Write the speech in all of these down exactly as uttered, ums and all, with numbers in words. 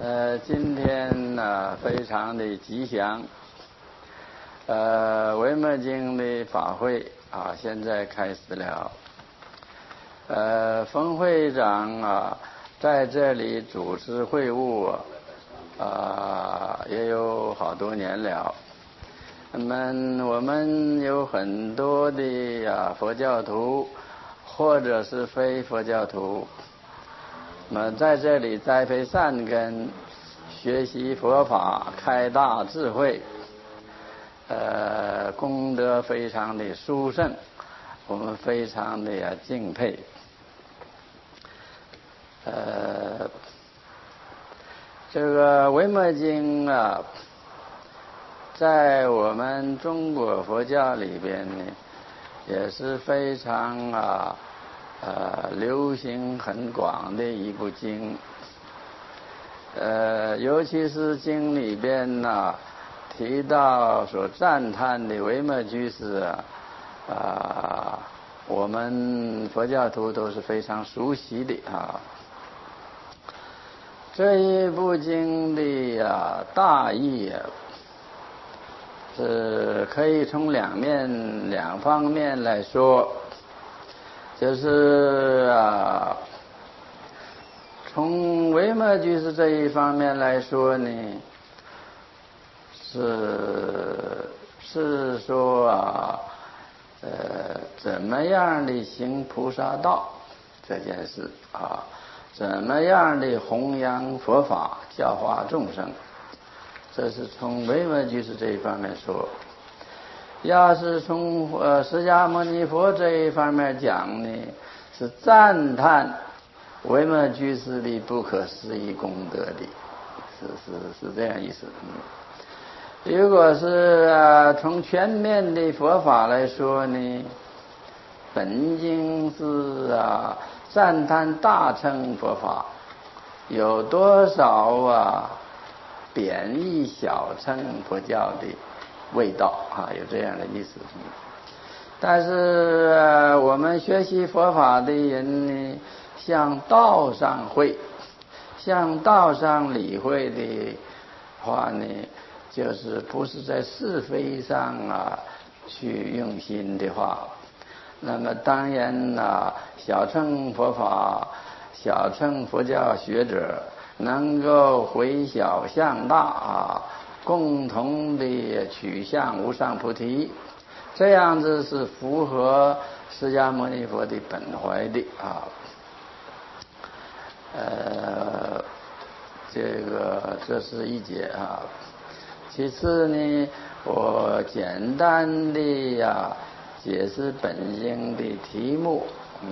呃，今天呢、非常的吉祥。呃，维摩经的法会啊，现在开始了。呃，冯会长啊，在这里主持会务啊，也有好多年了。那么我们有很多的啊佛教徒，或者是非佛教徒。那么在这里栽培善根，学习佛法，开大智慧，呃，功德非常的殊胜，我们非常的敬佩。呃，这个维摩经啊，在我们中国佛教里边呢，也是非常啊。呃，流行很广的一部经，呃，尤其是经里边呢、啊、提到所赞叹的维摩居士啊，啊，我们佛教徒都是非常熟悉的啊。这一部经的啊大意啊，是可以从两面两方面来说。就是啊，从维摩居士这一方面来说呢，是是说啊，呃，怎么样的行菩萨道这件事啊，怎么样的弘扬佛法，教化众生，这是从维摩居士这一方面说。要是从呃释迦牟尼佛这一方面讲呢，是赞叹维摩居士的不可思议功德的，是是是这样意思。嗯，如果是啊从全面的佛法来说呢，本经是啊赞叹大乘佛法，有多少啊贬义小乘佛教的味道啊，有这样的意思。但是、呃、我们学习佛法的人呢，向道上会，向道上理会的话呢，就是不是在是非上啊去用心的话，那么当然啊，小乘佛法、小乘佛教学者能够回小向大啊，共同的取向无上菩提，这样子是符合释迦牟尼佛的本怀的啊。呃，这个这是一节啊。其次呢，我简单的呀、啊、解释本经的题目。嗯，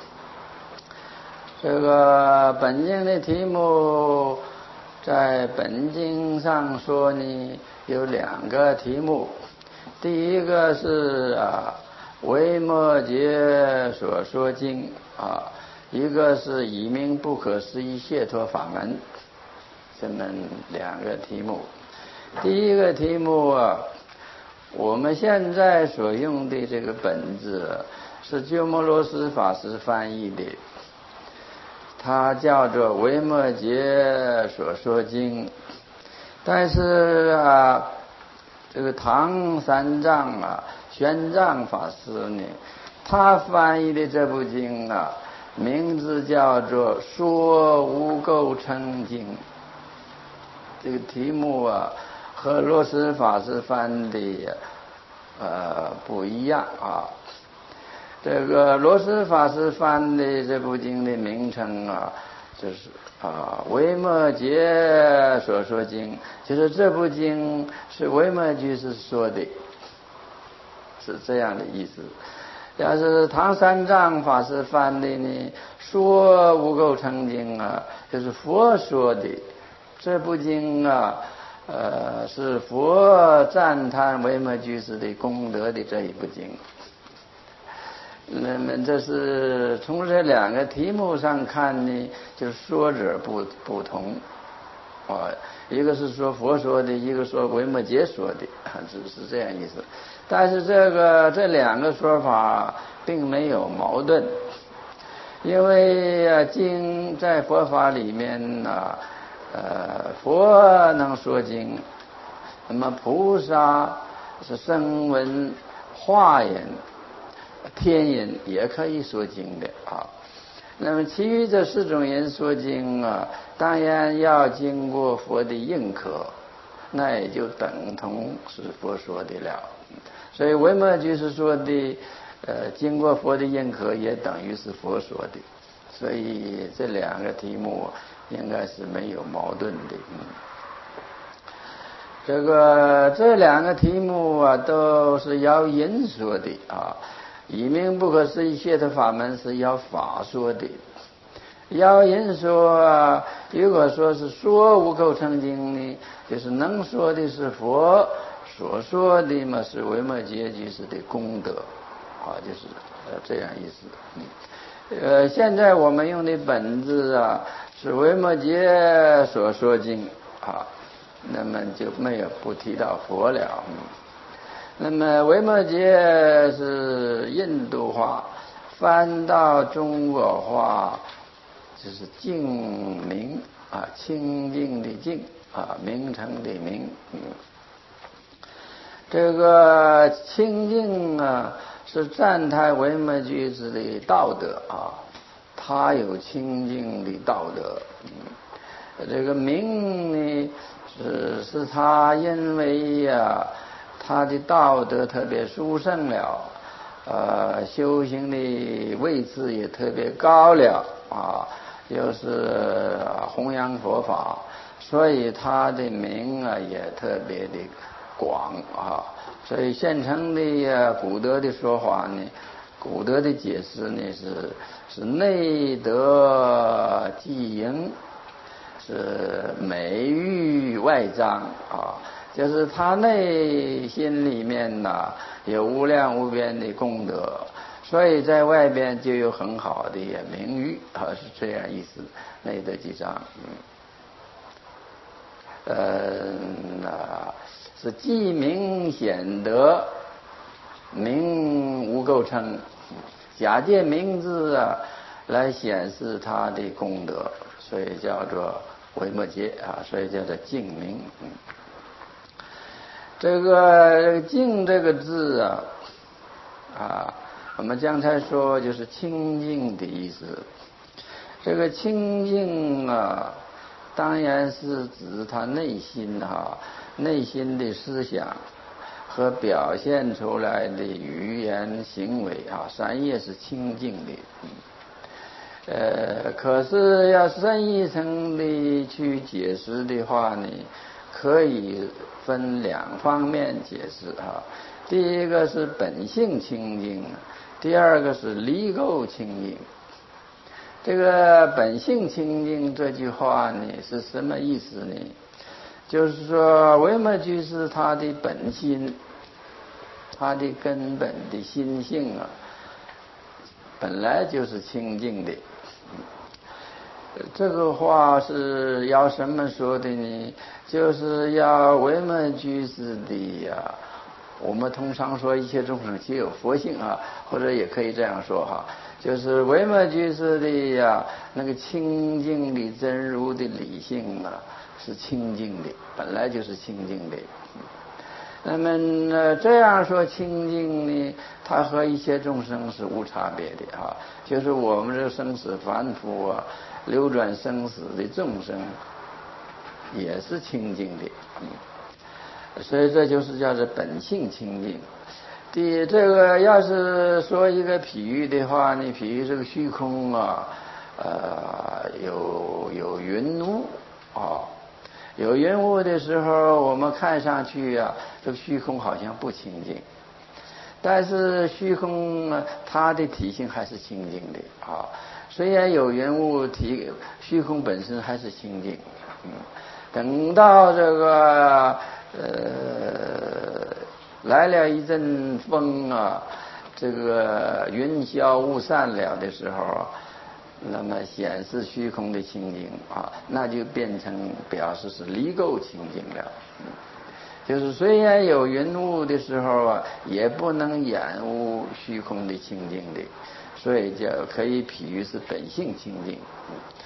这个本经的题目。在本经上说呢，有两个题目。第一个是啊维摩诘所说经啊，一个是以名不可思议解脱法门，这么两个题目。第一个题目啊，我们现在所用的这个本子是鸠摩罗什法师翻译的。它叫做维摩诘所说经，但是啊，这个唐三藏啊，玄奘法师呢，他翻译的这部经啊，名字叫做《说无垢称经》。这个题目啊，和罗什法师翻的呃不一样啊。这个罗什法师翻的这部经的名称啊，就是啊维摩诘所说经，就是这部经是维摩居士说的，是这样的意思。要是唐三藏法师翻的呢，说无垢称经啊，就是佛说的。这部经啊，呃，是佛赞叹维摩居士的功德的这一部经。那么这是从这两个题目上看呢，就是说者不不同啊，一个是说佛说的，一个说维摩诘说的，是是这样意思。但是这个这两个说法并没有矛盾，因为啊经在佛法里面啊， 呃，佛能说经，那么菩萨是声闻、化言、天人也可以说经的啊。那么其余这四种人说经啊，当然要经过佛的认可，那也就等同是佛说的了。所以维摩居士说的，呃，经过佛的认可，也等于是佛说的。所以这两个题目应该是没有矛盾的。嗯，这个这两个题目啊，都是要人说的啊。以名不可思议解脱法门是要法说的。要人说啊，如果说是说无垢澄净呢，就是能说的是佛，所说的嘛是维摩诘居士的功德啊，就是呃这样意思。嗯呃，现在我们用的本子啊，是维摩诘所说经啊，那么就没有不提到佛了。嗯，那么维摩诘是印度话，翻到中国话就是净名啊，清净的净啊，名称的名。嗯，这个清净啊，是赞叹维摩居士的道德啊，他有清净的道德。嗯，这个名呢，是是他因为呀、啊，他的道德特别殊胜了，呃，修行的位置也特别高了啊，又是弘扬佛法，所以他的名啊也特别的广啊。所以现成的古德的说法呢，古德的解释呢是是内德既盈，是美于外彰啊，就是他内心里面呐有无量无边的功德，所以在外边就有很好的名誉啊，是这样意思。内德既彰，嗯，呃，是既名显德，名无垢称，假借名字啊来显示他的功德，所以叫做维摩诘啊，所以叫做净名。嗯，这个净这个字啊，啊，我们刚才说就是清净的意思。这个清净啊，当然是指他内心哈、啊，内心的思想和表现出来的语言行为啊，三业是清净的。嗯，呃，可是要深一层的去解释的话呢，可以分两方面解释啊。第一个是本性清净，第二个是离垢清净。这个本性清净这句话呢是什么意思呢？就是说维摩居士他的本心，他的根本的心性啊，本来就是清净的。这个话是要什么说的呢？就是要维摩居士的呀、啊，我们通常说一切众生皆有佛性啊，或者也可以这样说哈，就是维摩居士的呀、啊，那个清净的真如的理性啊，是清净的，本来就是清净的。那么呢，这样说清净呢，它和一切众生是无差别的啊，就是我们这生死凡夫啊，流转生死的众生也是清净的。嗯，所以这就是叫做本性清净。第这个要是说一个比喻的话呢，比喻这个虚空啊，呃，有有云雾啊。有云雾的时候，我们看上去啊，这个虚空好像不清净，但是虚空啊，它的体性还是清净的啊。虽然有云雾，体虚空本身还是清净。嗯，等到这个呃来了一阵风啊，这个云消雾散了的时候，那么显示虚空的清净啊，那就变成表示是离垢清净了。嗯，就是虽然有云雾的时候啊，也不能掩污虚空的清净的，所以叫可以比喻是本性清净。嗯，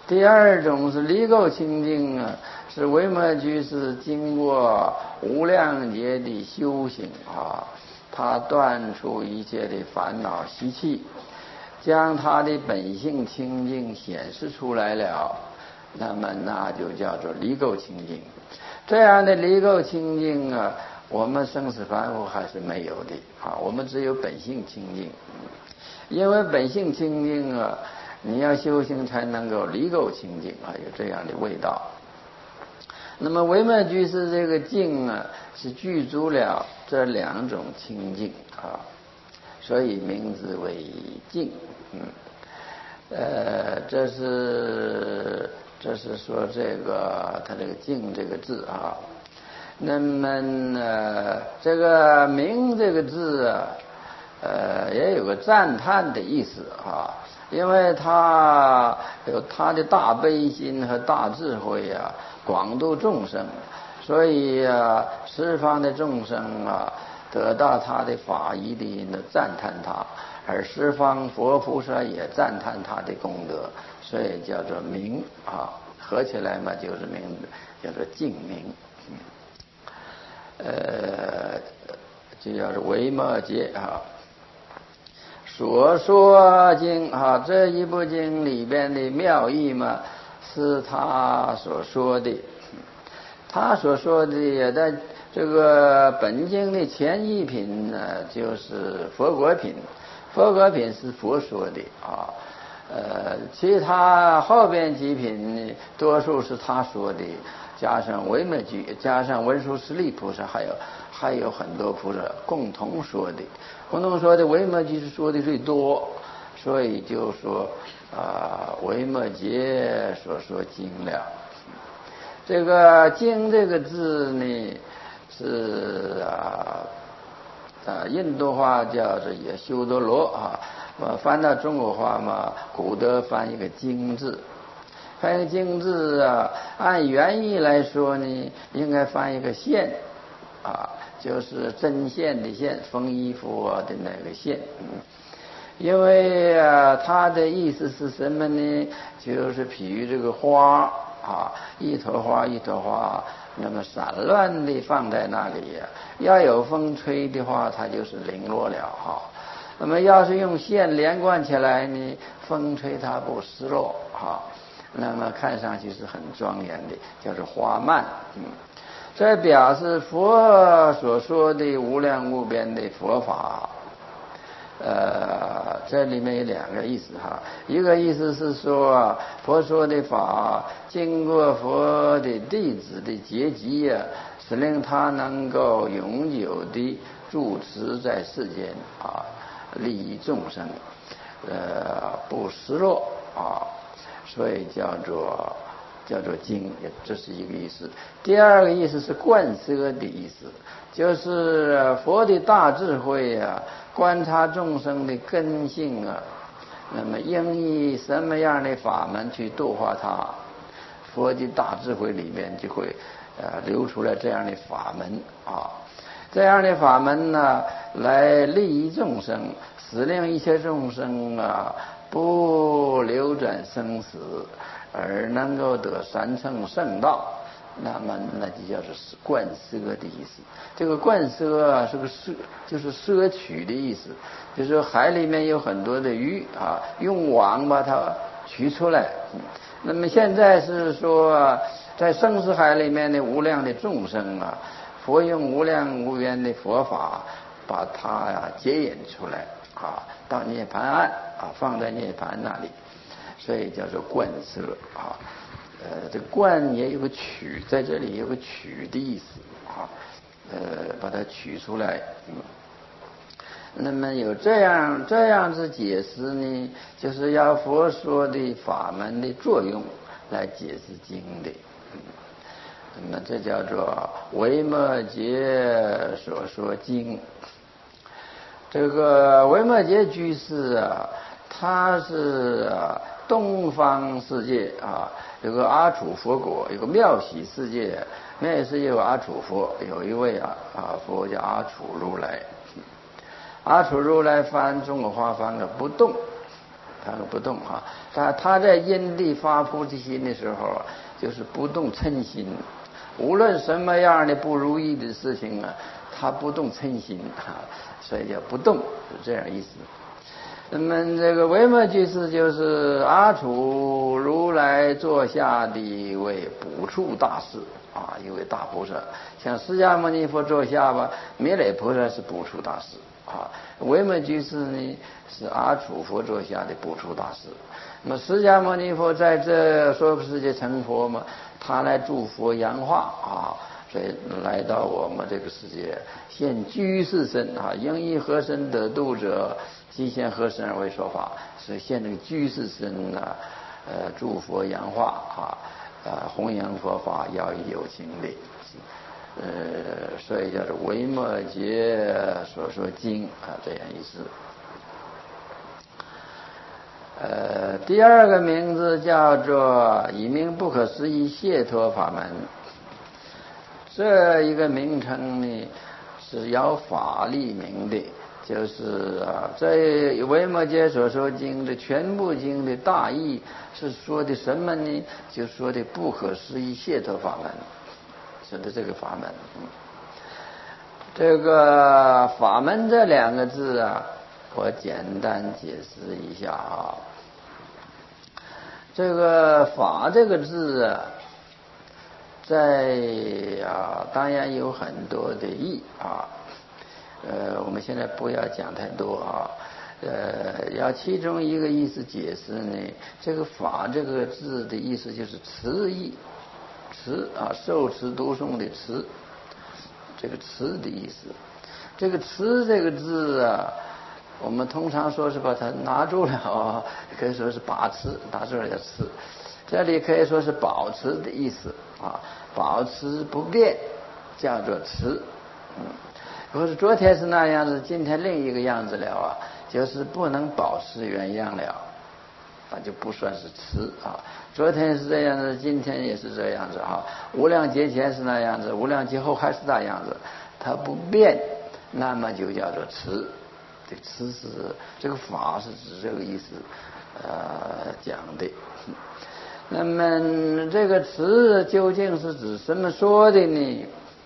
第二种是离垢清净啊，是维摩居士经过无量劫的修行啊，他断除一切的烦恼习气，将他的本性清净显示出来了，那么那就叫做离垢清净。这样的离垢清净啊，我们生死凡夫还是没有的啊，我们只有本性清净。因为本性清净啊，你要修行才能够离垢清净啊，有这样的味道。那么维摩居士这个净啊，是具足了这两种清净啊，所以名字为净。嗯，呃，这是这是说这个他这个净这个字啊。那么呢，这个明这个字啊，呃，也有个赞叹的意思啊，因为他有他的大悲心和大智慧啊，广度众生，所以啊，十方的众生啊，得到他的法义的人赞叹他，而十方佛菩萨也赞叹他的功德，所以叫做明啊，合起来嘛就是名字，叫做净明。呃，就叫做维摩诘啊。所说经啊，这一部经里边的妙义嘛，是他所说的。他所说的也在这个本经的前一品呢，就是佛果品。佛果品是佛说的啊，呃，其他后边几品呢，多数是他说的。加上维摩诘，加上文殊师利菩萨，还有还有很多菩萨共同说的，共同说的维摩诘是说的最多，所以就说啊，维摩诘所说经了。这个经这个字呢，是啊啊印度话叫做也修多罗啊，我翻到中国话嘛，古德翻一个经字。翻译经字啊，按原意来说呢，应该翻一个线啊，就是针线的线，缝衣服啊的那个线。嗯，因为啊，它的意思是什么呢？就是比喻这个花啊，一朵花一朵花，那么散乱的放在那里，要有风吹的话，它就是零落了哈。那么要是用线连贯起来呢，风吹它不失落哈。那么看上去是很庄严的，叫做花蔓。嗯，这表示佛所说的无量无边的佛法。呃，这里面有两个意思哈，一个意思是说佛说的法经过佛的弟子的结集啊，使令他能够永久的住持在世间啊，利益众生，呃，不失落啊。所以叫做叫做经，这是一个意思。第二个意思是贯摄的意思，就是佛的大智慧啊，观察众生的根性啊，那么应以什么样的法门去度化他，佛的大智慧里面就会呃流出来这样的法门啊，这样的法门呢，来利益众生，使令一切众生啊不流转生死，而能够得三乘圣道，那么那就叫做贯摄的意思。这个贯摄啊，是个摄，就是摄取的意思，就是说海里面有很多的鱼啊，用网把它取出来。那么现在是说，在生死海里面的无量的众生啊，佛用无量无边的佛法，把它呀接引出来啊，到涅槃岸啊，放在涅槃那里，所以叫做贯摄啊。呃，这贯也有个取，在这里有个取的意思啊，呃，把它取出来。嗯，那么有这样这样子解释呢，就是要佛说的法门的作用来解释经的。嗯，那么这叫做维摩诘所说经。这个维摩诘居士啊，他是啊东方世界啊有个阿楚佛国，有个妙喜世界，妙喜世界有阿楚佛，有一位啊啊佛叫阿楚如来。阿楚如来翻中国话翻个不动他不动啊。他他在因地发菩提心的时候，就是不动嗔心，无论什么样的不如意的事情啊，他不动嗔心啊，所以叫不动，是这样意思。那么这个维摩居士就是阿处如来座下的一位补处大士啊，一位大菩萨。像释迦牟尼佛座下吧，弥勒菩萨是补处大士啊，维摩居士呢是阿处佛座下的补处大士。那么释迦牟尼佛在这娑婆世界成佛嘛，他来助佛扬化啊，所以来到我们这个世界现居士身啊，应以何身得度者，即现何身而为说法，所以现这个居士身呢，呃，助佛扬化啊，呃，弘扬佛法要以有情力，呃，所以叫做维摩诘所说经啊，这样意思。呃，第二个名字叫做以名不可思议解脱法门。这一个名称呢是要法立名的，就是啊，在维摩诘所说经的全部经的大意是说的什么呢？就说的不可思议解脱法门，说的这个法门。这个法门这两个字啊，我简单解释一下啊。这个法这个字啊，在啊当然有很多的义啊，呃我们现在不要讲太多啊，呃要其中一个意思解释呢，这个法这个字的意思就是持义，持啊受持读诵的持，这个持的意思。这个持这个字啊，我们通常说是把它拿住了啊，可以说是把持，打住了叫持。这里可以说是保持的意思啊，保持不变叫做持。嗯，如果是昨天是那样子，今天另一个样子了啊，就是不能保持原样了，那就不算是持啊。昨天是这样子，今天也是这样子啊。无量劫前是那样子，无量劫后还是那样子，它不变，那么就叫做持。这个持是这个法是指这个意思，呃讲的。那么这个持究竟是指什么说的呢？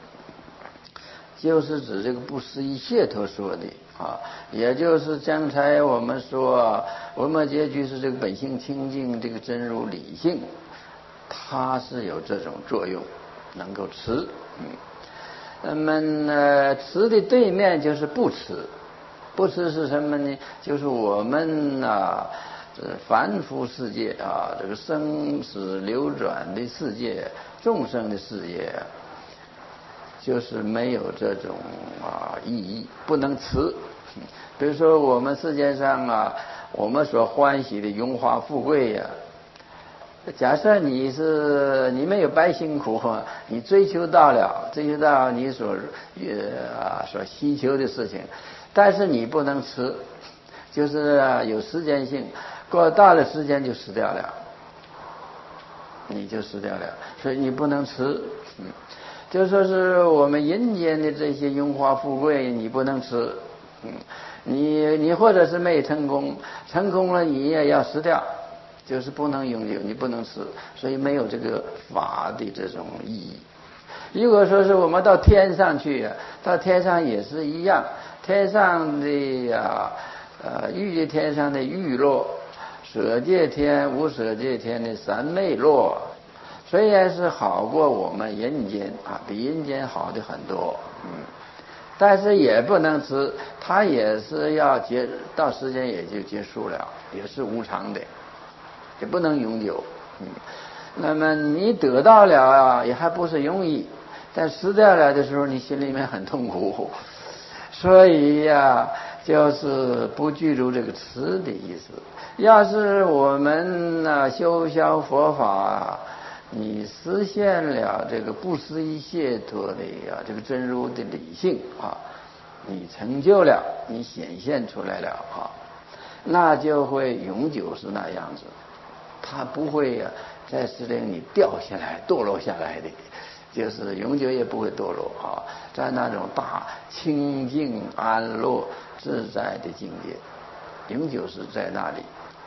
就是指这个不思议解脱说的啊，也就是刚才我们说维摩诘居士这个本性清净，这个真如理性，它是有这种作用，能够持。嗯，那么呢，持的对面就是不持。不持是什么呢？就是我们啊，这凡夫世界啊，这个生死流转的世界，众生的世界，就是没有这种啊意义，不能持。比如说我们世界上啊，我们所欢喜的荣华富贵呀、啊，假设你是你没有白辛苦，你追求到了，追求到你所呃啊所希求的事情。但是你不能持，就是有时间性，过大了时间就死掉了，你就死掉了，所以你不能持。嗯，就说是我们人间的这些荣华富贵，你不能持。嗯，你你或者是没成功，成功了你也要死掉，就是不能拥有，你不能持，所以没有这个法的这种意义。如果说是我们到天上去，到天上也是一样。天上的啊，呃，欲界天上的欲乐，舍界天、无舍界天的三昧乐，虽然是好过我们人间啊，比人间好的很多，嗯，但是也不能持，它也是要结，到时间也就结束了，也是无常的，也不能永久，嗯，那么你得到了啊，也还不是容易，但死掉了的时候，你心里面很痛苦。所以呀、啊，就是不具足这个持的意思。要是我们啊修消佛法，你实现了这个不思议解脱的啊这个真如的理性啊，你成就了，你显现出来了啊，那就会永久是那样子，它不会啊在时令你掉下来、堕落下来的。就是永久也不会堕落啊，在那种大清净安乐自在的境界，永久是在那里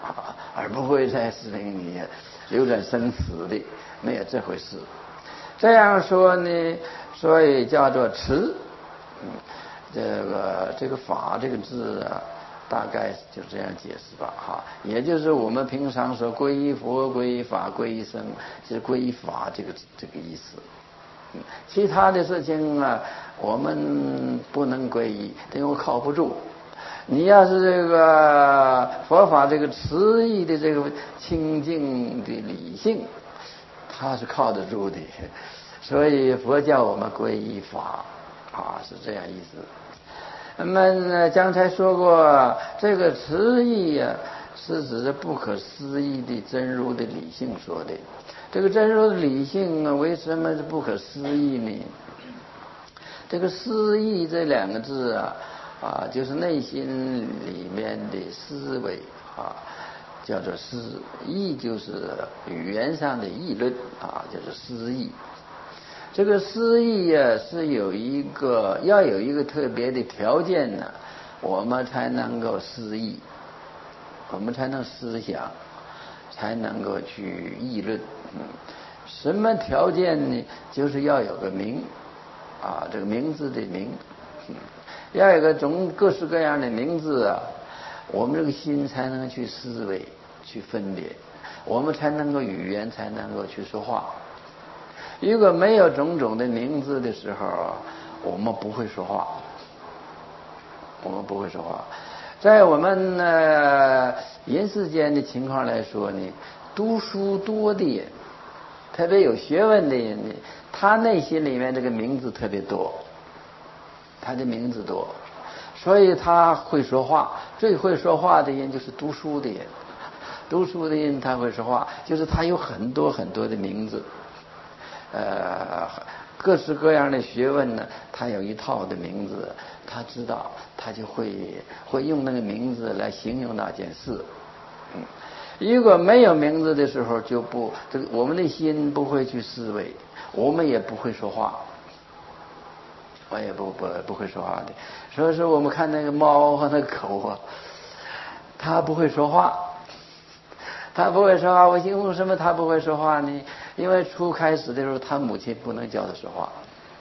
啊，而不会再使你流转生死的，没有这回事。这样说呢，所以叫做持。嗯，这个这个法这个字啊，大概就这样解释吧，哈，也就是我们平常说皈依佛、皈依法、皈依僧，就是皈依法这个这个意思。嗯，其他的事情啊，我们不能皈依，因为靠不住。你要是这个佛法这个词义的这个清净的理性，它是靠得住的，所以佛教我们皈依法啊，是这样意思。那么刚才说过，这个词义啊，是指着不可思议的真如的理性说的。这个真如的理性啊，为什么是不可思议呢？这个思义这两个字啊，啊，就是内心里面的思维啊，叫做思义，就是语言上的议论啊，就是思义。这个思义啊，是有一个要有一个特别的条件呢，我们才能够思义，我们才能思想，才能够去议论。嗯，什么条件呢？就是要有个名啊，这个名字的名，嗯，要有个种各式各样的名字啊，我们这个心才能去思维、去分别，我们才能够语言才能够去说话。如果没有种种的名字的时候，我们不会说话，我们不会说话。在我们呃人世间的情况来说呢，读书多的人，特别有学问的人呢，他内心里面这个名字特别多，他的名字多，所以他会说话。最会说话的人就是读书的人，读书的人他会说话，就是他有很多很多的名字。呃，各式各样的学问呢，他有一套的名字，他知道，他就会会用那个名字来形容那件事。嗯，如果没有名字的时候，就不这个我们的心不会去思维，我们也不会说话，我也不不不会说话的。所以说，我们看那个猫和那个狗啊，它不会说话。他不会说话，我因为什么他不会说话呢？因为初开始的时候，他母亲不能教他说话，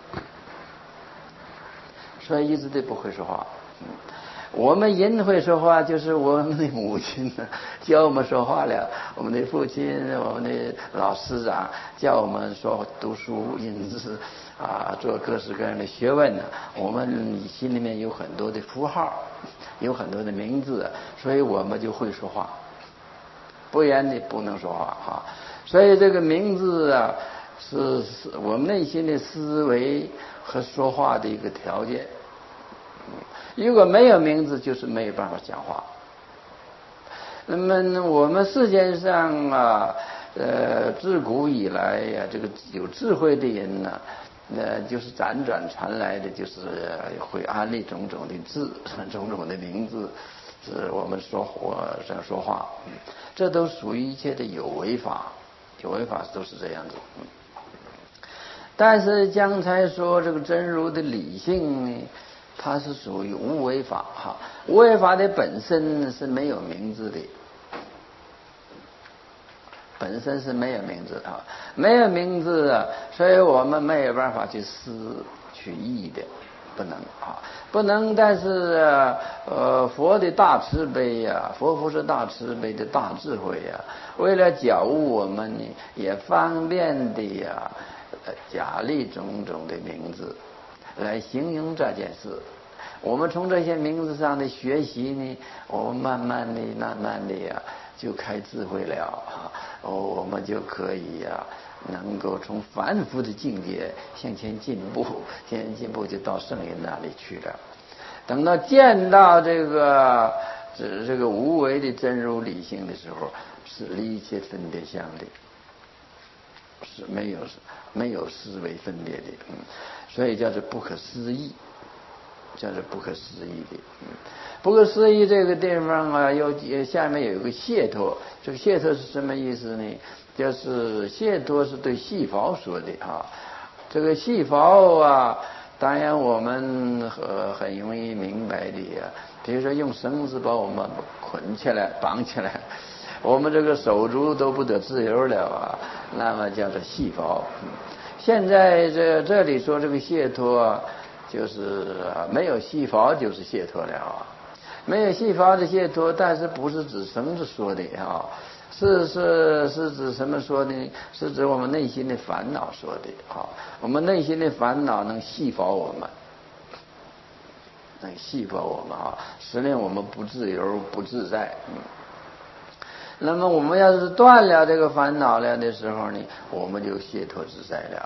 所以一直都不会说话。嗯，我们人会说话，就是我们的母亲呢教我们说话了，我们的父亲、我们的老师长教我们说读书、认字啊，做各式各样的学问呢。我们心里面有很多的符号，有很多的名字，所以我们就会说话。不然你不能说话哈，所以这个名字啊，是是我们内心的思维和说话的一个条件。如果没有名字，就是没有办法讲话。那么我们世界上啊，呃，自古以来呀、啊，这个有智慧的人呢、啊，呃，就是辗转传来的，就是会安立种种的字，种种的名字。是我们说话这样说话，嗯，这都属于一切的有为法，有为法都是这样子。嗯，但是刚才说这个真如的理性呢，它是属于无为法哈，无为法的本身是没有名字的，本身是没有名字啊，没有名字啊，所以我们没有办法去思去意的。不能啊，不能。但是啊，呃，佛的大慈悲呀、啊，佛菩萨大慈悲的大智慧呀、啊，为了觉悟我们呢，也方便的呀、啊，假立种种的名字来形容这件事。我们从这些名字上的学习呢，我们慢慢的、慢慢的呀，就开智慧了啊，我们就可以呀。能够从凡夫的境界向前进步，向前进步就到圣人那里去了。等到见到这个这这个无为的真如理性的时候，是离一切分别相的，是没有没有思维分别的，嗯，所以叫做不可思议，叫做不可思议的，嗯，不可思议这个地方啊，有下面有一个解脱，这个解脱是什么意思呢？就是解脱是对细胞说的啊，这个细胞啊，当然我们很很容易明白的呀。比如说用绳子把我们捆起来、绑起来， 我们这个手足都不得自由了啊，那么叫做细胞。现在这这里说这个解脱，就是没有细胞就是解脱了啊，没有细胞的解脱，但是不是指绳子说的啊，是是是指什么说呢？是指我们内心的烦恼说的啊，我们内心的烦恼能细胞我们。能细胞我们啊，使令我们不自由不自在。嗯，那么我们要是断了这个烦恼了的时候呢，我们就解脱自在了。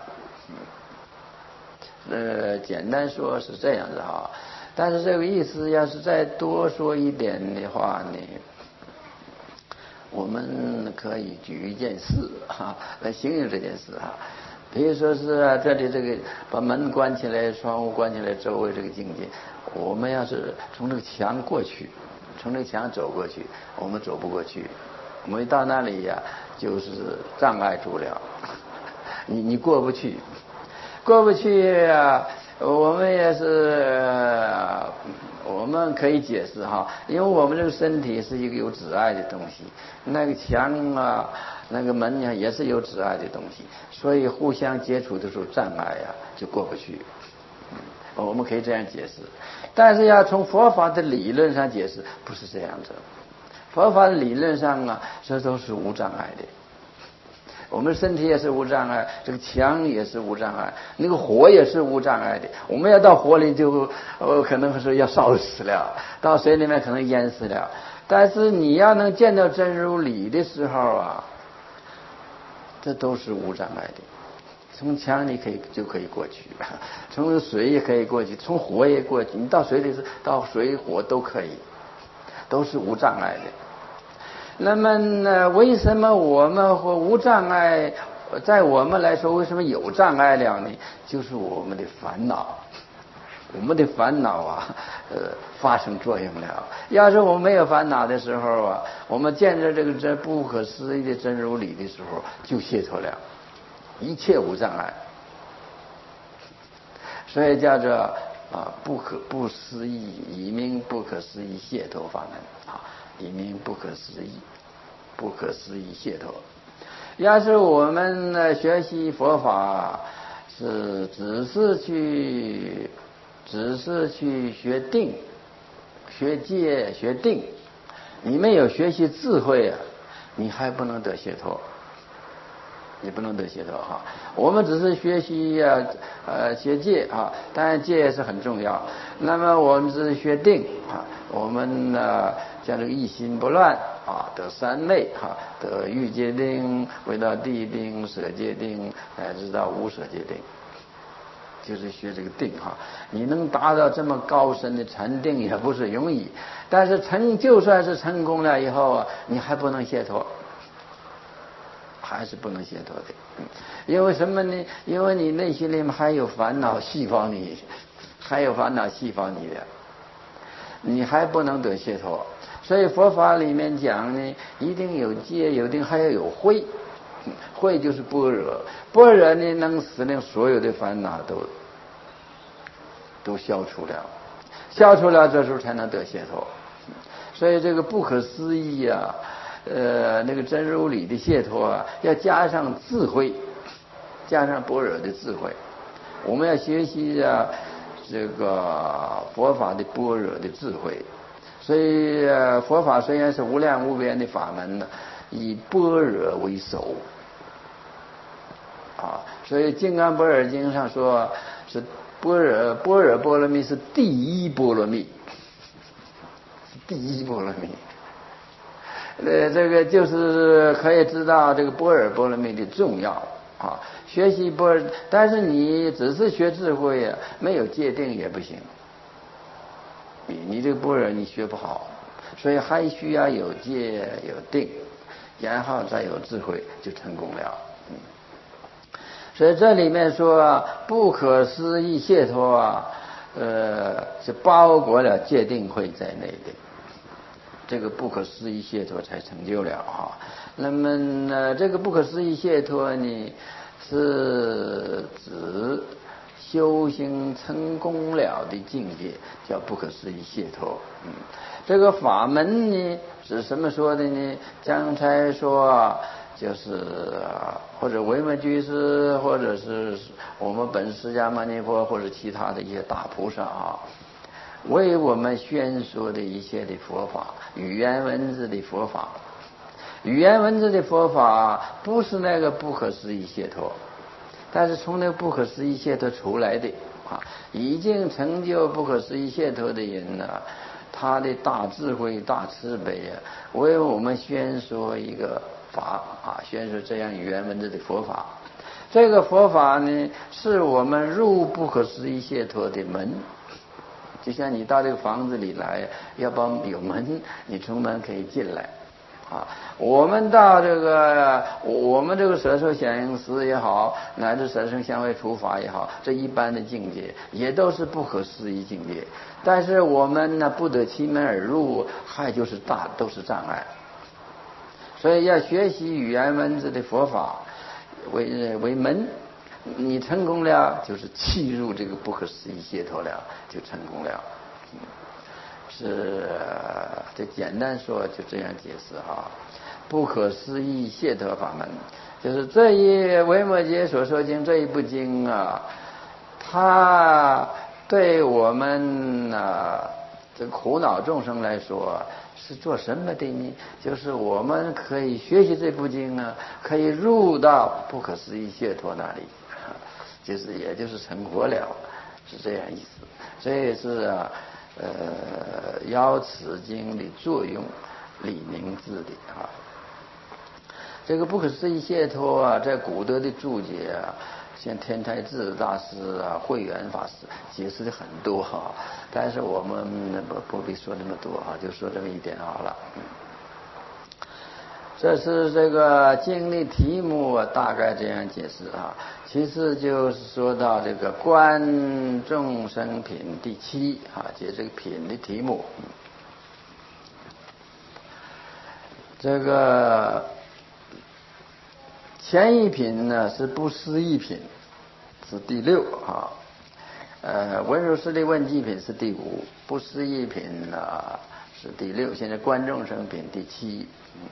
嗯，呃，简单说是这样子哈，但是这个意思要是再多说一点的话呢，我们可以举一件事哈来形容这件事哈。比如说是啊，这里这个把门关起来，窗户关起来，周围这个境界，我们要是从这个墙过去，从这个墙走过去，我们走不过去，我们一到那里呀、啊，就是障碍住了，你你过不去，过不去啊，我们也是，我们可以解释哈，因为我们这个身体是一个有阻碍的东西，那个墙啊，那个门呀、啊、也是有阻碍的东西，所以互相接触的时候障碍呀、啊、就过不去。我们可以这样解释，但是要从佛法的理论上解释，不是这样子。佛法的理论上啊，这都是无障碍的。我们身体也是无障碍，这个墙也是无障碍，那个火也是无障碍的。我们要到火里就，呃，可能是要烧死了，到水里面可能淹死了。但是你要能见到真如理的时候啊，这都是无障碍的。从墙你可以就可以过去，从水也可以过去，从火也过去。你到水里是到水火都可以，都是无障碍的。那么呢，为什么我们会无障碍？在我们来说，为什么有障碍了呢？就是我们的烦恼，我们的烦恼啊，呃，发生作用了。要是我们没有烦恼的时候啊，我们见着这个真不可思议的真如理的时候，就解脱了。一切无障碍，所以叫做啊不可不思议，以名不可思议解脱法门啊，以名不可思议，不可思议解脱。要是我们呢学习佛法是只是去只是去学定、学戒、学定，你没有学习智慧啊，你还不能得解脱。你不能得解脱哈，我们只是学习啊，呃，学戒啊，当然戒也是很重要。那么我们只是学定啊，我们呢将这个一心不乱啊，得三昧哈，得欲界定，回到地定、舍戒定，乃至到无舍戒定，就是学这个定哈。你能达到这么高深的禅定也不是容易，但是成就算是成功了以后啊，你还不能解脱。还是不能解脱的，因为什么呢？因为你内心里面还有烦恼细胞你，还有烦恼细胞你的，你还不能得解脱。所以佛法里面讲呢，一定有戒，有定还要有慧，慧就是般若，般若呢能使令所有的烦恼都都消除了，消除了这时候才能得解脱。所以这个不可思议啊。呃，那个真如理的解脱啊，要加上智慧，加上般若的智慧。我们要学习啊，这个佛法的般若的智慧。所以、啊、佛法虽然是无量无边的法门呢，以般若为首啊。所以《金刚般若经》上说是般若般若波罗蜜是第一波罗蜜，是第一波罗蜜。呃，这个就是可以知道这个般若波罗蜜的重要啊。学习般若，但是你只是学智慧啊，没有戒定也不行。你你这个般若你学不好，所以还需要有戒有定，然后再有智慧就成功了。嗯，所以这里面说不可思议解脱啊，呃，是包括了戒定慧在内的。这个不可思议解脱才成就了哈。那么呢，这个不可思议解脱呢，是指修行成功了的境界，叫不可思议解脱。嗯，这个法门呢是什么说的呢？刚才说就是或者维摩居士，或者是我们本释迦牟尼佛，或者其他的一些大菩萨啊，为我们宣说的一切的佛法，语言文字的佛法。语言文字的佛法不是那个不可思议解脱，但是从那个不可思议解脱出来的啊，已经成就不可思议解脱的人呢，他的大智慧大慈悲啊，为我们宣说一个法啊，宣说这样语言文字的佛法。这个佛法呢，是我们入不可思议解脱的门。就像你到这个房子里来，要不有门，你从门可以进来啊。我们到这个我们这个舍受显应思也好，乃至舍受相位处法也好，这一般的境界也都是不可思议境界，但是我们呢不得其门而入，还就是大都是障碍。所以要学习语言文字的佛法为为门，你成功了就是契入这个不可思议解脱了，就成功了。嗯，是这简单说就这样解释哈。不可思议解脱法门，就是这一维摩诘所说经这一部经啊，它对我们啊这苦恼众生来说是做什么的呢？就是我们可以学习这部经呢，可以入到不可思议解脱那里，就是也就是成佛了，是这样意思。这也是啊，呃，邀此经的作用理明智的啊。这个不可思议解脱啊，在古德的注解啊，像天台智大师啊、慧远法师解释的很多哈，但是我们不不必说那么多哈，就说这么一点好了。这是这个经的题目啊，大概这样解释啊。其次就是说到这个观众生品第七啊，解这个品的题目。这个前一品呢是不思议品，是第六啊。呃，文殊师利问记品是第五，不思议品呢是第六，现在观众生品第七。嗯，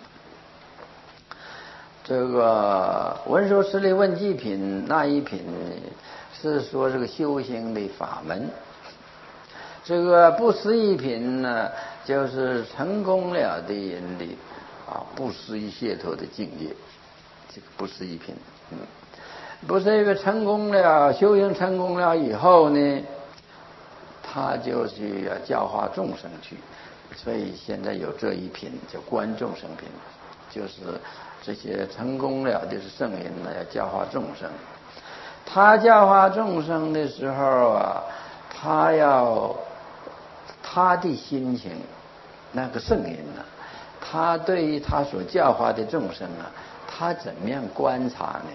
这个文殊师利问记品那一品是说这个修行的法门，这个不思议品呢就是成功了的人的啊不思议解脱的境界，这个不思议品。嗯，不是一个成功了，修行成功了以后呢，他就去教化众生去，所以现在有这一品叫观众生品，就是这些成功了的是圣人呢，要教化众生。他教化众生的时候啊，他要他的心情，那个圣人呢，他对于他所教化的众生啊，他怎么样观察呢？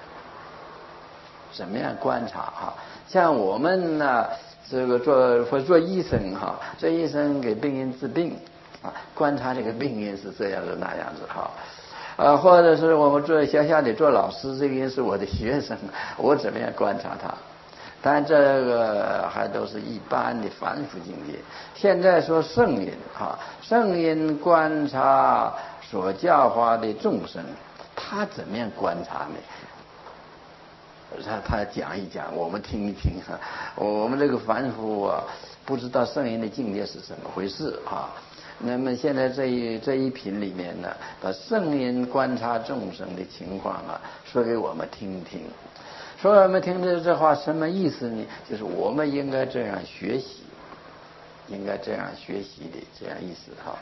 怎么样观察哈？像我们呢，这个做或做医生哈，这医生给病人治病啊，观察这个病人是这样子那样子哈。啊，或者是我们做小小的做老师，这个人是我的学生，我怎么样观察他？但这个还都是一般的凡夫境界。现在说圣人啊，圣人观察所教化的众生，他怎么样观察呢？他他讲一讲，我们听一听啊。我们这个凡夫啊，不知道圣人的境界是怎么回事啊。那么现在这一这一品里面呢，把圣人观察众生的情况啊，说给我们听听。说我们听的这话什么意思呢？就是我们应该这样学习，应该这样学习的这样意思哈。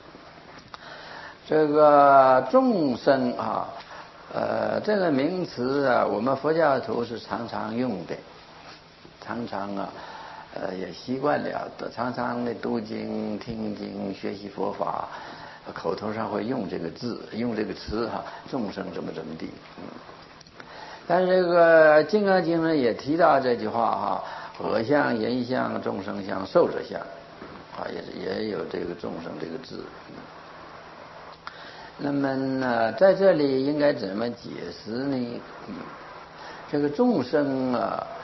这个众生啊。呃，这个名词啊，我们佛教徒是常常用的，常常啊，呃，也习惯了的，常常的读经、听经、学习佛法，口头上会用这个字，用这个词哈，众生怎么怎么地。嗯，但是这个《金刚经》呢也提到这句话哈，我相、人相、众生相、寿者相，啊，也是也有这个众生这个字。嗯，那么呢，在这里应该怎么解释呢？嗯，这个众生啊，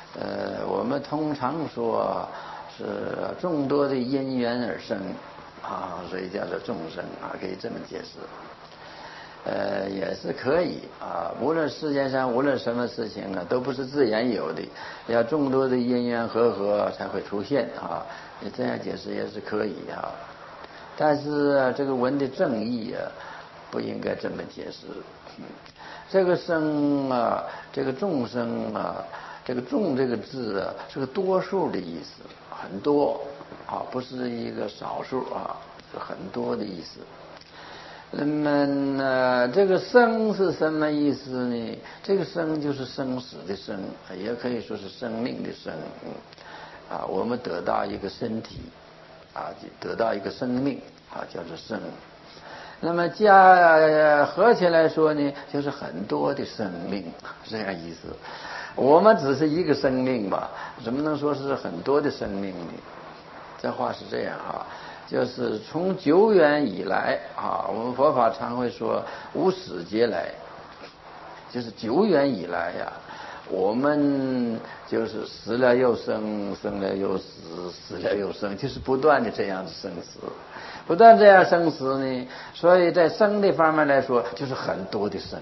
呃，我们通常说是众多的因缘而生啊，所以叫做众生啊，可以这么解释。呃，也是可以啊。无论世界上无论什么事情呢，都不是自然有的，要众多的因缘和合才会出现啊。你这样解释也是可以啊。但是、啊、这个文的正义啊，不应该这么解释。这个生啊，这个众生啊，这个众这个字啊，是个多数的意思，很多啊，不是一个少数啊，是很多的意思。那么呢，这个生是什么意思呢？这个生就是生死的生，也可以说是生命的生。啊，我们得到一个身体，啊，得到一个生命，啊，叫做生。那么加合起来说呢，就是很多的生命，这样意思。我们只是一个生命吧，怎么能说是很多的生命呢？这话是这样啊。就是从久远以来啊，我们佛法常会说无始劫来，就是久远以来呀、啊，我们就是死了又生，生了又死，死了又生，就是不断的这样子生死，不断这样生死呢，所以在生的方面来说，就是很多的生，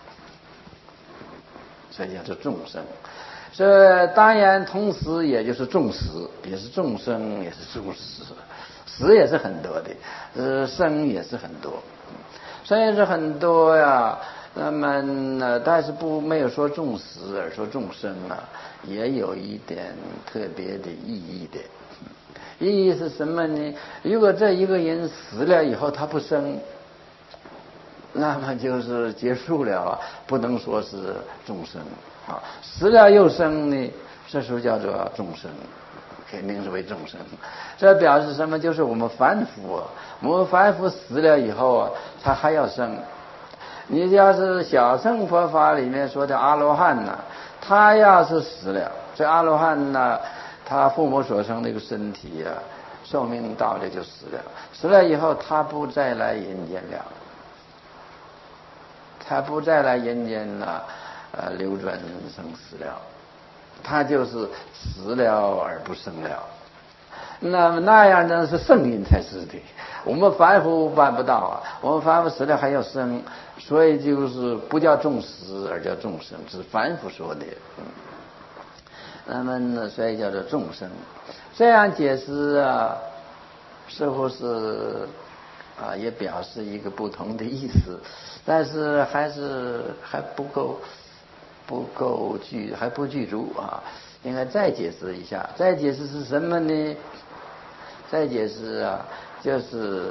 所以叫做众生。这当然同时也就是众死，也是众生，也是众死。死也是很多的，呃，生也是很多，生也是很多呀。那么呢，但是不没有说众死而说众生啊，也有一点特别的意义的。意义是什么呢？如果这一个人死了以后他不生，那么就是结束了啊，不能说是众生啊。死了又生呢，这时候叫做众生。肯定是为众生，这表示什么？就是我们凡夫，我们凡夫死了以后啊，他还要生。你要是小乘佛法里面说的阿罗汉呢，他要是死了，这阿罗汉呢，他父母所生的一个身体啊，寿命到了就死了，死了以后他不再来人间了，他不再来人间了，呃，流转生死了。他就是死了而不生了，那么那样呢是圣人才是的，我们凡夫办不到啊。我们凡夫死了还要生，所以就是不叫众死而叫众生，是凡夫说的。那么呢，所以叫做众生。这样解释啊，似乎是啊，也表示一个不同的意思，但是还是还不够。不够具还不具足啊，应该再解释一下。再解释是什么呢？再解释啊，就是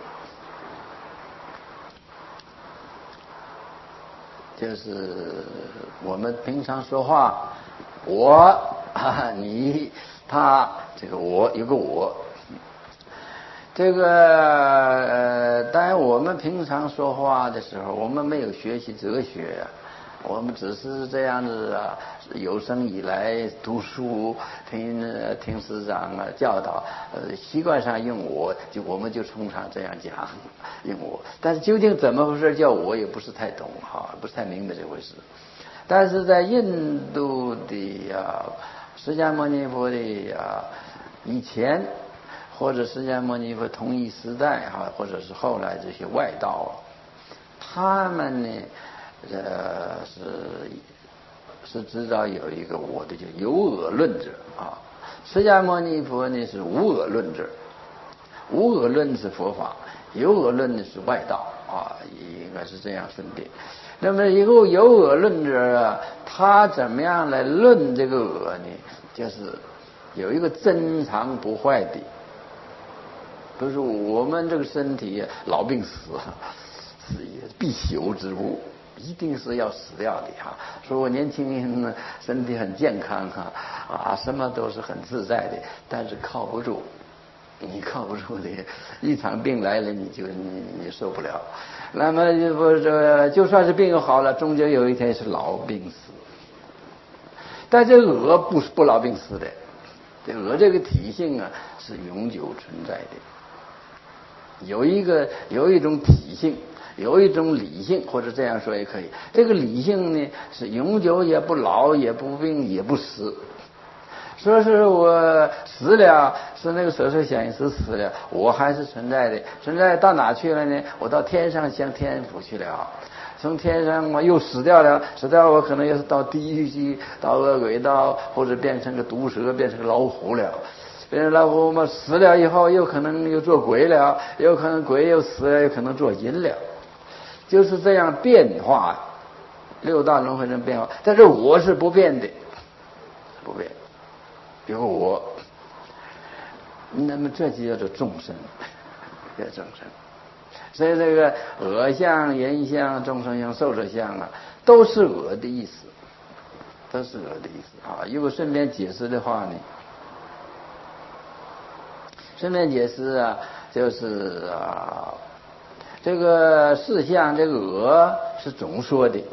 就是我们平常说话，我啊你他，这个我有个我，这个呃，当然我们平常说话的时候，我们没有学习哲学啊。我们只是这样子啊，有生以来读书，听听师长啊教导，呃，习惯上用我，就我们就通常这样讲用我。但是究竟怎么回事叫我，也不是太懂哈，不是太明白这回事。但是在印度的啊，释迦牟尼佛的啊以前，或者释迦牟尼佛同一时代哈，或者是后来这些外道，他们呢。呃，是是知道有一个我的叫有我论者啊，释迦牟尼佛呢是无我论者，无我论是佛法，有我论呢是外道啊，应该是这样分别。那么以后有我论者啊，他怎么样来论这个我呢？就是有一个真常不坏的，不是我们这个身体老病死是必朽之物。一定是要死掉的哈。说我年轻人身体很健康哈，啊，什么都是很自在的，但是靠不住，你靠不住的，一场病来了你就你你受不了。那么不这就算是病好了，终究有一天是老病死。但这鹅不是不老病死的，这鹅这个体性啊是永久存在的。有一个有一种体性， 有一种理性，或者这样说也可以。这个理性呢，是永久也不老，也不病，也不死。说是我死了，是那个舍受显实死了，我还是存在的，存在到哪去了呢？我到天上向天父去了，从天上我又死掉了，死掉我可能又是到地狱去，到恶鬼道，或者变成个毒蛇，变成个老虎了。变成老虎嘛，死了以后又可能又做鬼了，有可能鬼又死了，有可能做阴了，就是这样变化，六道轮回中变化。但是我是不变的，不变。有我，那么这就叫做众生，叫众生。所以这个我相、人相、众生相、寿者相啊，都是我的意思，都是我的意思啊。如果顺便解释的话呢，顺便解释啊，就是啊，这个事相，这个我是总说的，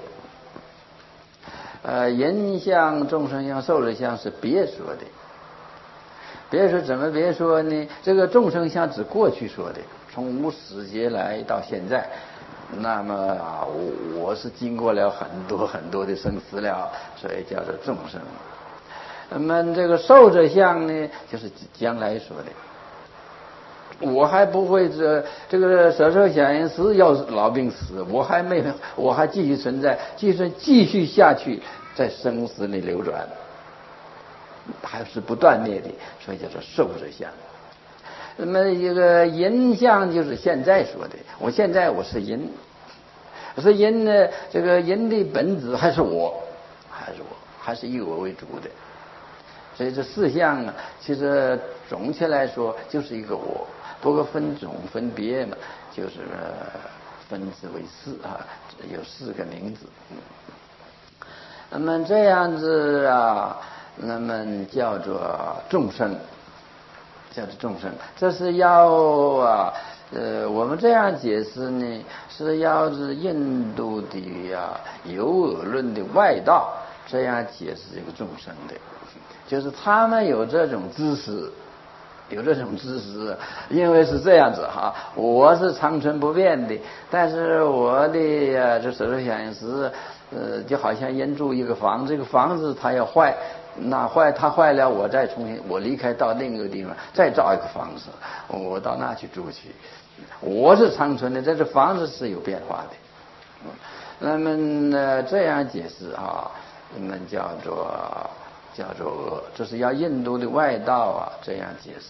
呃，人相、众生相、寿者相是别说的。别说怎么别说呢？这个众生相指过去说的，从无始劫来到现在，那么啊，我我是经过了很多很多的生死了，所以叫做众生。那么这个寿者相呢，就是将来说的。我还不会这这个舍受显实要老病死，我还没有，我还继续存在，继续继续下去，在生死里流转。还是不断灭的，所以叫做寿者相。那么一个人相就是现在说的，我现在我是人，我是人呢，这个人的本质还是我，还是我，还是以我为主的。所以这四相啊，其实总体来说就是一个我，不过分种分别嘛，就是分之为四啊，有四个名字。那么这样子啊。那么叫做众生，叫做众生，这是要啊，呃，我们这样解释呢，是要是印度的啊有我论的外道这样解释这个众生的，就是他们有这种知识，有这种知识，因为是这样子哈，我是长存不变的，但是我的啊这舍受显实，呃，就好像人住一个房，这个房子它要坏。那坏，它坏了，我再重新，我离开到另一个地方，再造一个房子，我到那去住去。我是长存的，但是房子是有变化的。那么呢，这样解释啊，我们叫做叫做，这是要印度的外道啊，这样解释。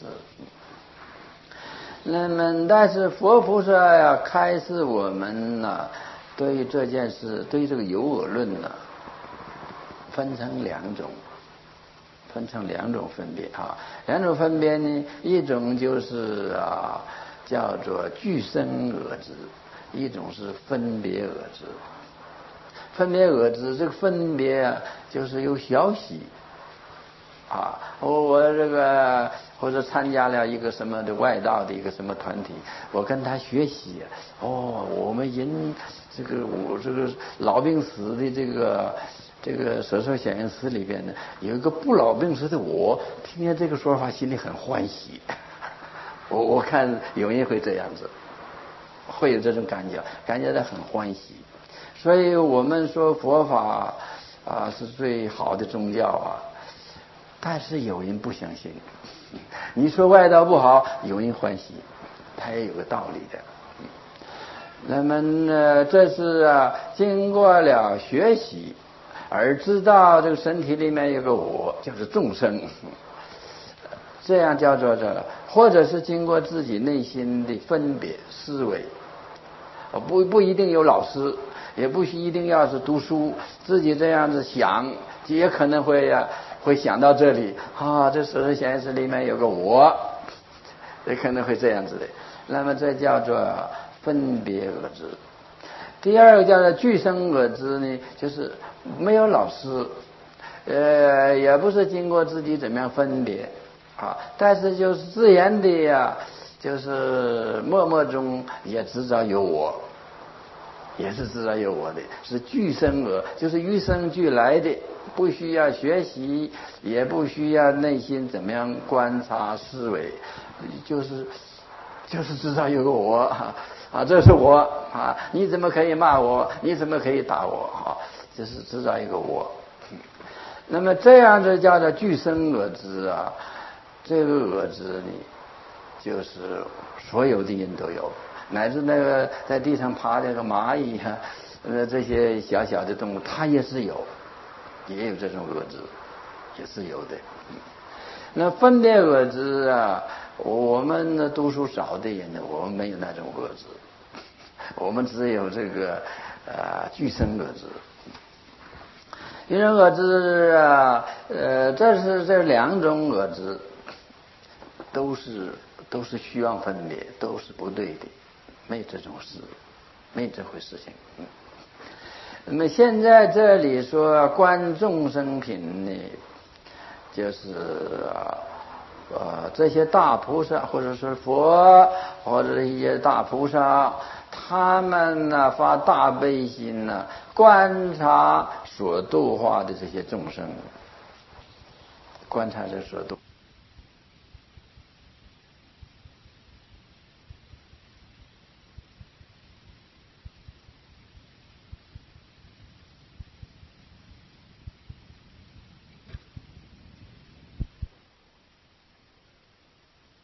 那么，但是佛菩萨呀，开示我们呢、啊，对于这件事，对于这个有我论呢、啊，分成两种。分成两种分别啊，两种分别呢，一种就是啊叫做俱生我执，一种是分别我执。分别我执这个分别啊，就是有消息啊，我我这个或者参加了一个什么的外道的一个什么团体，我跟他学习，哦，我们人这个我这个老病死的这个。这个舍受显实里边呢，有一个不老病死的我，听见这个说法，心里很欢喜。我我看有人会这样子，会有这种感觉，感觉到很欢喜。所以我们说佛法啊是最好的宗教啊，但是有人不相信。你说外道不好，有人欢喜，他也有个道理的。那么呢，这是啊，经过了学习。而知道这个身体里面有个我，就是众生，这样叫做这，或者是经过自己内心的分别思维，不不一定有老师，也不一定要是读书，自己这样子想，也可能会呀、啊、会想到这里啊，这舍受显实里面有个我，也可能会这样子的。那么这叫做分别我执。第二个叫做俱生我执呢，就是没有老师，呃，也不是经过自己怎么样分别啊，但是就是自然的呀，就是默默中也知道有我，也是知道有我的，是俱生我，就是与生俱来的，不需要学习，也不需要内心怎么样观察思维，就是就是知道有个我。 啊，这是我啊，你怎么可以骂我？你怎么可以打我？啊，就是制造一个我。那么这样子叫做俱生我执啊，这个我执呢，就是所有的人都有，乃至那个在地上爬那个蚂蚁啊，呃，这些小小的动物，它也是有，也有这种我执，也是有的。那分别我执啊，我们呢读书少的人呢，我们没有那种我执，我们只有这个啊俱生我执。因为我执啊，呃，这是这两种我执，都是都是虚妄分别，都是不对的，没这种事，没这回事情。嗯。那么现在这里说观众生品呢，就是啊，呃，这些大菩萨或者是佛或者一些大菩萨，他们呢发大悲心呢，观察所度化的这些众生，观察这所度